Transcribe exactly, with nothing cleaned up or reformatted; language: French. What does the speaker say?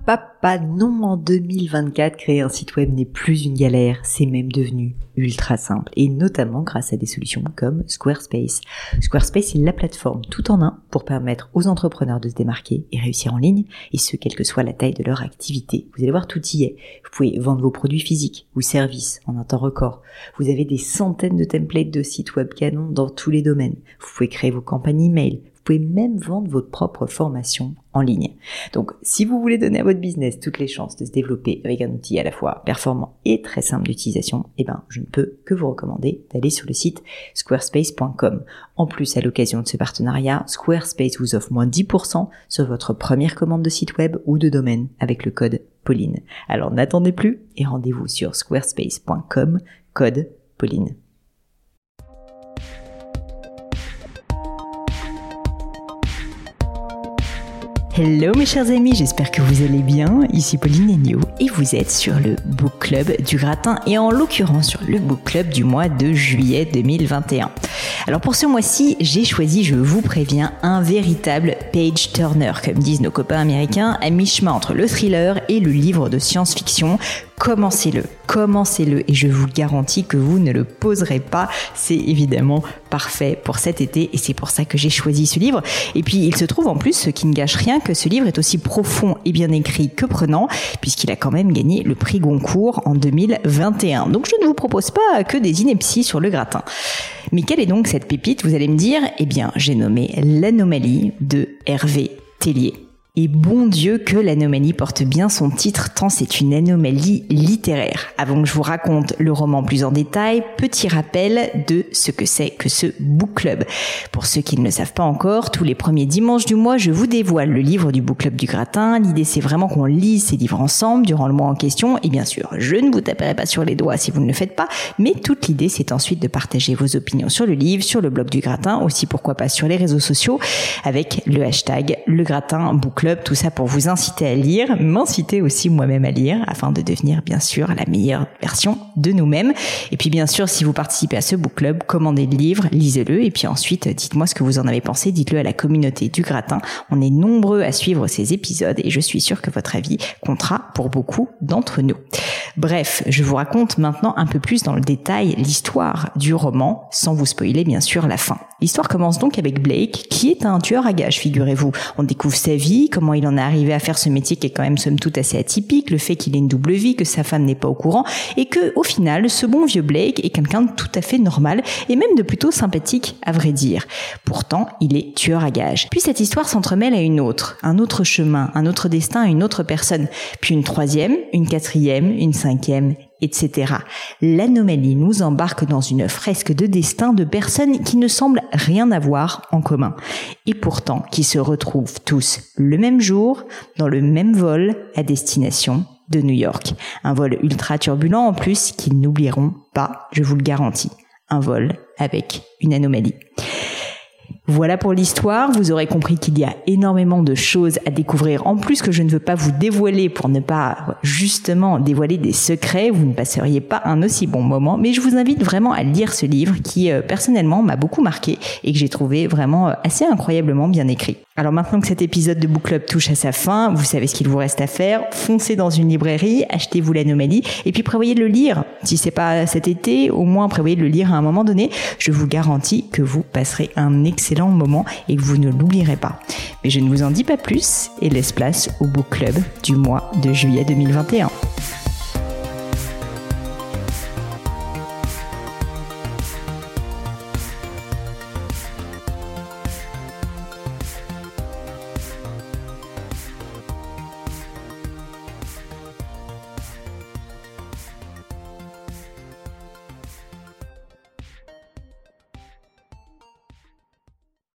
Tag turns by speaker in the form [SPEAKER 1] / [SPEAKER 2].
[SPEAKER 1] papa, non, en deux mille vingt-quatre, créer un site web n'est plus une galère, c'est même devenu ultra simple, et notamment grâce à des solutions comme Squarespace. Squarespace est la plateforme tout en un pour permettre aux entrepreneurs de se démarquer et réussir en ligne, et ce, quelle que soit la taille de leur activité. Vous allez voir, tout y est. Vous pouvez vendre vos produits physiques ou services en un temps record. Vous avez des centaines de templates de sites web canons dans tous les domaines. Vous pouvez créer vos campagnes email. Vous pouvez même vendre votre propre formation en ligne. Donc, si vous voulez donner à votre business toutes les chances de se développer avec un outil à la fois performant et très simple d'utilisation, eh ben, je ne peux que vous recommander d'aller sur le site squarespace point com. En plus, à l'occasion de ce partenariat, Squarespace vous offre moins dix pour cent sur votre première commande de site web ou de domaine avec le code Pauline. Alors, n'attendez plus et rendez-vous sur squarespace point com, code Pauline. Hello mes chers amis, j'espère que vous allez bien, ici Pauline Agneau et vous êtes sur le Book Club du Gratin et en l'occurrence sur le Book Club du mois de juillet deux mille vingt et un. Alors pour ce mois-ci, j'ai choisi, je vous préviens, un véritable page turner, comme disent nos copains américains, à mi-chemin entre le thriller et le livre de science-fiction. Commencez-le, commencez-le et je vous garantis que vous ne le poserez pas. C'est évidemment parfait pour cet été et c'est pour ça que j'ai choisi ce livre. Et puis il se trouve en plus, ce qui ne gâche rien, que ce livre est aussi profond et bien écrit que prenant, puisqu'il a quand même gagné le prix Goncourt en deux mille vingt et un. Donc je ne vous propose pas que des inepties sur le gratin. Mais quelle est donc cette pépite, vous allez me dire? Eh bien, j'ai nommé L'Anomalie de Hervé Tellier. Et bon Dieu que l'anomalie porte bien son titre tant c'est une anomalie littéraire. Avant que je vous raconte le roman plus en détail, petit rappel de ce que c'est que ce book club. Pour ceux qui ne le savent pas encore, tous les premiers dimanches du mois, je vous dévoile le livre du book club du Gratin. L'idée c'est vraiment qu'on lise ces livres ensemble durant le mois en question. Et bien sûr, je ne vous taperai pas sur les doigts si vous ne le faites pas, mais toute l'idée c'est ensuite de partager vos opinions sur le livre, sur le blog du Gratin, aussi pourquoi pas sur les réseaux sociaux, avec le hashtag le Gratin Book Club. Tout ça pour vous inciter à lire, m'inciter aussi moi-même à lire, afin de devenir bien sûr la meilleure version de nous-mêmes. Et puis bien sûr, si vous participez à ce book club, commandez le livre, lisez-le, et puis ensuite, dites-moi ce que vous en avez pensé, dites-le à la communauté du Gratin. On est nombreux à suivre ces épisodes, et je suis sûre que votre avis comptera pour beaucoup d'entre nous. Bref, je vous raconte maintenant un peu plus dans le détail l'histoire du roman, sans vous spoiler bien sûr la fin. L'histoire commence donc avec Blake, qui est un tueur à gages, figurez-vous. On découvre sa vie, comment il en est arrivé à faire ce métier qui est quand même somme toute assez atypique, le fait qu'il ait une double vie, que sa femme n'est pas au courant, et que au final, ce bon vieux Blake est quelqu'un de tout à fait normal, et même de plutôt sympathique à vrai dire. Pourtant, il est tueur à gages. Puis cette histoire s'entremêle à une autre, un autre chemin, un autre destin, une autre personne, puis une troisième, une quatrième, une cinquième, et cetera. L'anomalie nous embarque dans une fresque de destin de personnes qui ne semblent rien avoir en commun, et pourtant qui se retrouvent tous le même jour, dans le même vol à destination de New York. Un vol ultra turbulent en plus qu'ils n'oublieront pas, je vous le garantis. Un vol avec une anomalie. Voilà pour l'histoire, vous aurez compris qu'il y a énormément de choses à découvrir en plus que je ne veux pas vous dévoiler pour ne pas justement dévoiler des secrets, vous ne passeriez pas un aussi bon moment, mais je vous invite vraiment à lire ce livre qui euh, personnellement m'a beaucoup marqué et que j'ai trouvé vraiment euh, assez incroyablement bien écrit. Alors maintenant que cet épisode de Book Club touche à sa fin, vous savez ce qu'il vous reste à faire, foncez dans une librairie, achetez-vous l'Anomalie et puis prévoyez de le lire. Si c'est pas cet été, au moins prévoyez de le lire à un moment donné, je vous garantis que vous passerez un excellent moment et que vous ne l'oublierez pas. Mais je ne vous en dis pas plus et laisse place au Book Club du mois de juillet deux mille vingt et un.